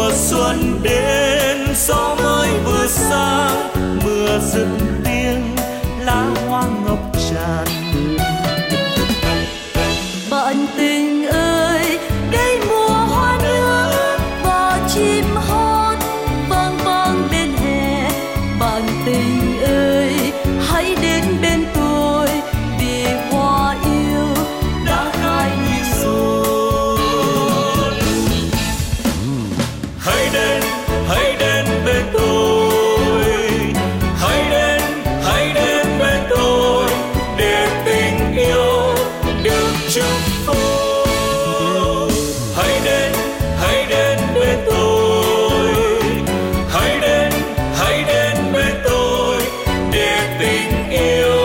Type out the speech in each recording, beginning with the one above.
mùa xuân đến gió mới vừa sang, mưa dứt tiếng lá hoa ngọc tràn. Bạn tình ơi, đây mùa hoa nở và chim hót vang vang bên hè. Bạn tình ơi, hãy đến bên tôi vì hoa yêu đã khai rồi. Hãy đến bên tôi, hãy đến bên tôi để tình yêu được chúc phúc. Hãy đến bên tôi, hãy đến bên tôi để tình yêu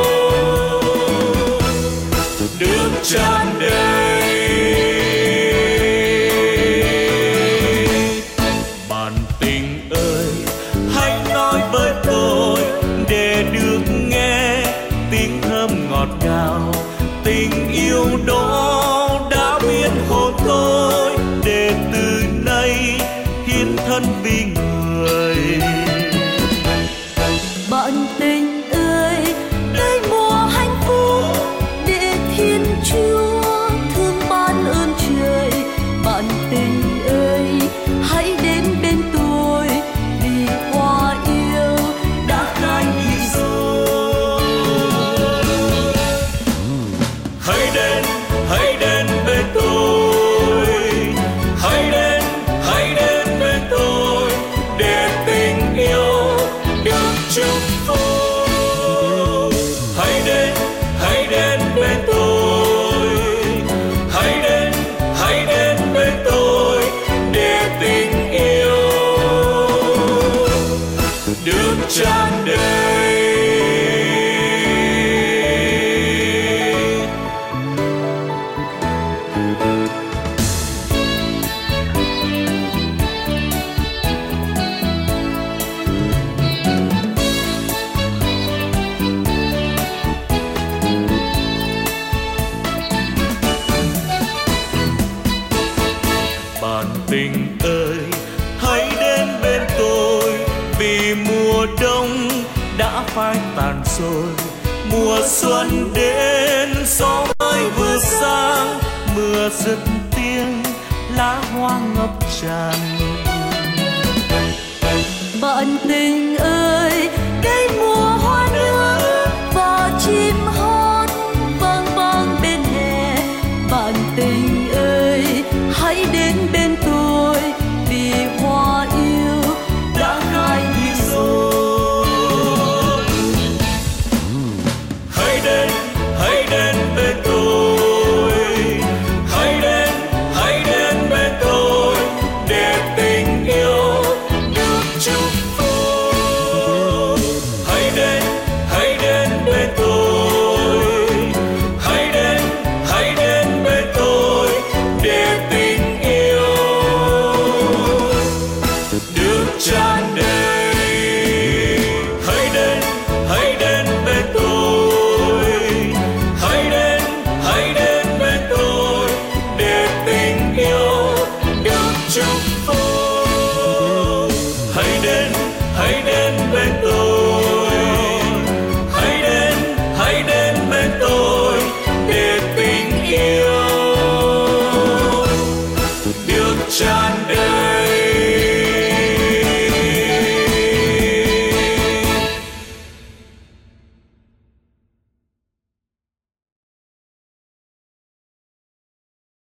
được tràn đầy. Bạn tình ơi, hãy nói với tôi để được nghe tiếng thơm ngọt ngào. Tình yêu đó đã biến hồn tôi để từ nay hiến thân vì người. Bạn tình ơi, đây mùa hạnh phúc để Thiên Chúa thương ban ơn trời. Bạn tình ơi, hãy đến bên tôi vì hoa yêu đã khai rồi. Hãy đến bên tôi, hãy đến bên tôi để tình yêu được chúc phúc. Hãy đến bên tôi, hãy đến bên tôi để tình yêu được tràn đầy. Bạn tình ơi, hãy đến bên tôi vì mùa đông đã phai tàn rồi. Mùa xuân đến gió mới vừa sang, mưa dứt tiếng lá hoa ngập tràn. Bạn tình ơi, đây mùa hoa nở và chim hót vang vang bên hè. Bạn tình ơi, hãy đến bên tôi vì hoa yêu đã khai rồi. Hãy đến bên tôi, hãy đến bên tôi để tình yêu được chúc phúc. Hãy đến bên tôi, hãy đến bên tôi để tình yêu được tràn đầy. Hãy đến bên tôi, hãy đến bên tôi để tình yêu được chúc phúc. Hãy đến bên tôi.